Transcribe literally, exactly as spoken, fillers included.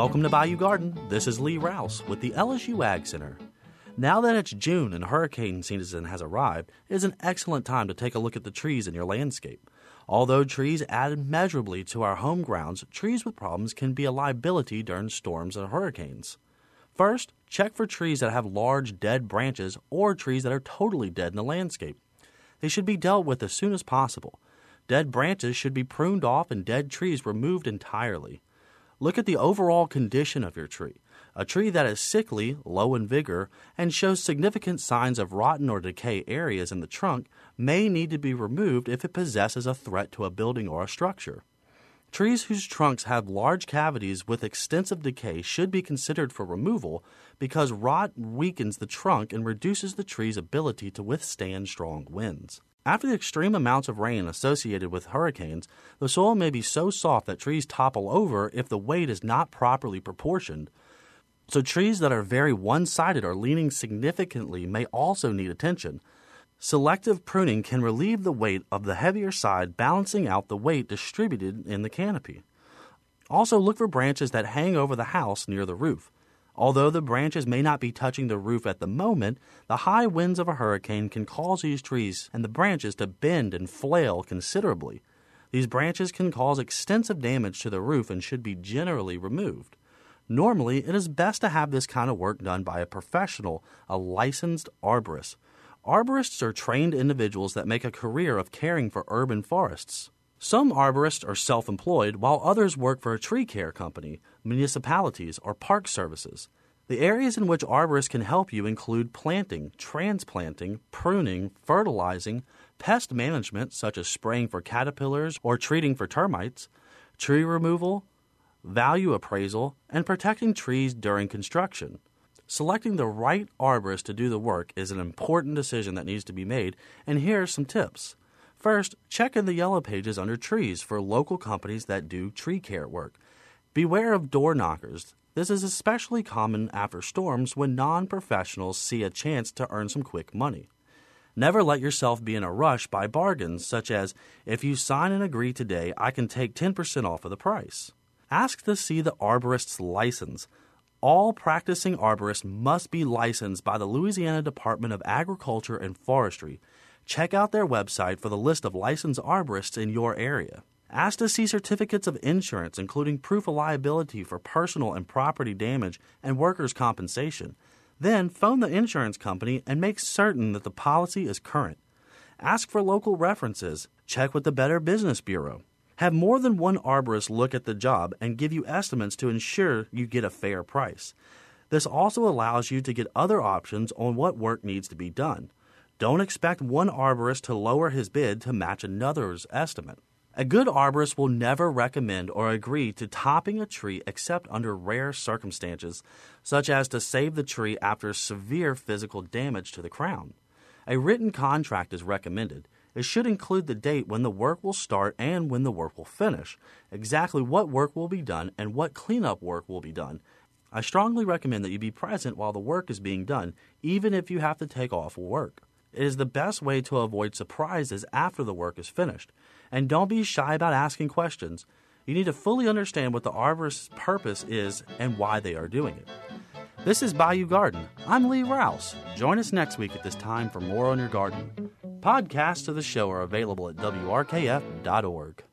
Welcome to Bayou Garden. This is Lee Rouse with the L S U Ag Center. Now that it's June and hurricane season has arrived, it is an excellent time to take a look at the trees in your landscape. Although trees add immeasurably to our home grounds, trees with problems can be a liability during storms and hurricanes. First, check for trees that have large dead branches or trees that are totally dead in the landscape. They should be dealt with as soon as possible. Dead branches should be pruned off and dead trees removed entirely. Look at the overall condition of your tree. A tree that is sickly, low in vigor, and shows significant signs of rotten or decay areas in the trunk may need to be removed if it possesses a threat to a building or a structure. Trees whose trunks have large cavities with extensive decay should be considered for removal because rot weakens the trunk and reduces the tree's ability to withstand strong winds. After the extreme amounts of rain associated with hurricanes, the soil may be so soft that trees topple over if the weight is not properly proportioned. So trees that are very one-sided or leaning significantly may also need attention. Selective pruning can relieve the weight of the heavier side, balancing out the weight distributed in the canopy. Also, look for branches that hang over the house near the roof. Although the branches may not be touching the roof at the moment, the high winds of a hurricane can cause these trees and the branches to bend and flail considerably. These branches can cause extensive damage to the roof and should be generally removed. Normally, it is best to have this kind of work done by a professional, a licensed arborist. Arborists are trained individuals that make a career of caring for urban forests. Some arborists are self-employed, while others work for a tree care company, municipalities, or park services. The areas in which arborists can help you include planting, transplanting, pruning, fertilizing, pest management such as spraying for caterpillars or treating for termites, tree removal, value appraisal, and protecting trees during construction. Selecting the right arborist to do the work is an important decision that needs to be made, and here are some tips. First, check in the yellow pages under trees for local companies that do tree care work. Beware of door knockers. This is especially common after storms when non-professionals see a chance to earn some quick money. Never let yourself be in a rush by bargains such as, if you sign and agree today, I can take ten percent off of the price. Ask to see the arborist's license. All practicing arborists must be licensed by the Louisiana Department of Agriculture and Forestry. Check out their website for the list of licensed arborists in your area. Ask to see certificates of insurance, including proof of liability for personal and property damage and workers' compensation. Then phone the insurance company and make certain that the policy is current. Ask for local references. Check with the Better Business Bureau. Have more than one arborist look at the job and give you estimates to ensure you get a fair price. This also allows you to get other options on what work needs to be done. Don't expect one arborist to lower his bid to match another's estimate. A good arborist will never recommend or agree to topping a tree except under rare circumstances, such as to save the tree after severe physical damage to the crown. A written contract is recommended. It should include the date when the work will start and when the work will finish, exactly what work will be done and what cleanup work will be done. I strongly recommend that you be present while the work is being done, even if you have to take off work. It is the best way to avoid surprises after the work is finished. And don't be shy about asking questions. You need to fully understand what the arborist's purpose is and why they are doing it. This is Bayou Garden. I'm Lee Rouse. Join us next week at this time for more on your garden. Podcasts of the show are available at W R K F dot org.